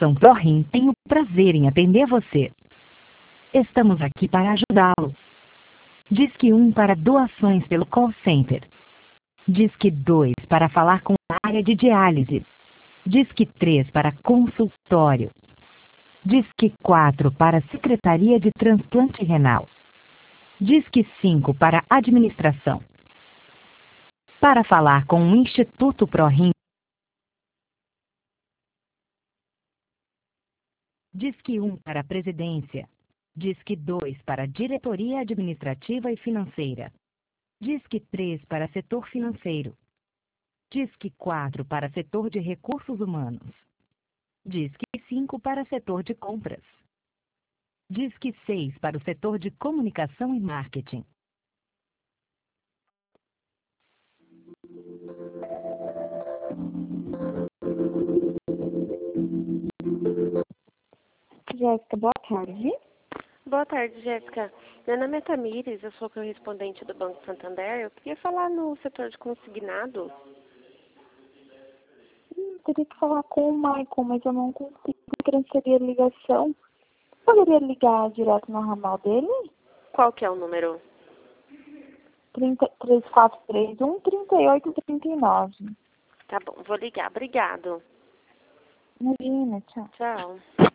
Administração ProRim tem o prazer em atender você. Estamos aqui para ajudá-lo. Disque 1 para doações pelo call center. Disque 2 para falar com a área de diálise. Disque 3 para consultório. Disque 4 para Secretaria de Transplante Renal. Disque 5 para administração. Para falar com o Instituto ProRim, Disque 1 para a Presidência. Disque 2 para Diretoria Administrativa e Financeira. Disque 3 para Setor Financeiro. Disque 4 para Setor de Recursos Humanos. Disque 5 para Setor de Compras. Disque 6 para o Setor de Comunicação e Marketing. Jéssica, boa tarde. Boa tarde, Jéssica. Meu nome é Tamires, eu sou correspondente do Banco Santander. Eu queria falar no setor de consignado. Teria que falar com o Michael, mas eu não consigo transferir a ligação. Poderia ligar direto no ramal dele? Qual que é o número? 3431-3839. Tá bom, vou ligar. Obrigado. Imagina, tchau. Tchau.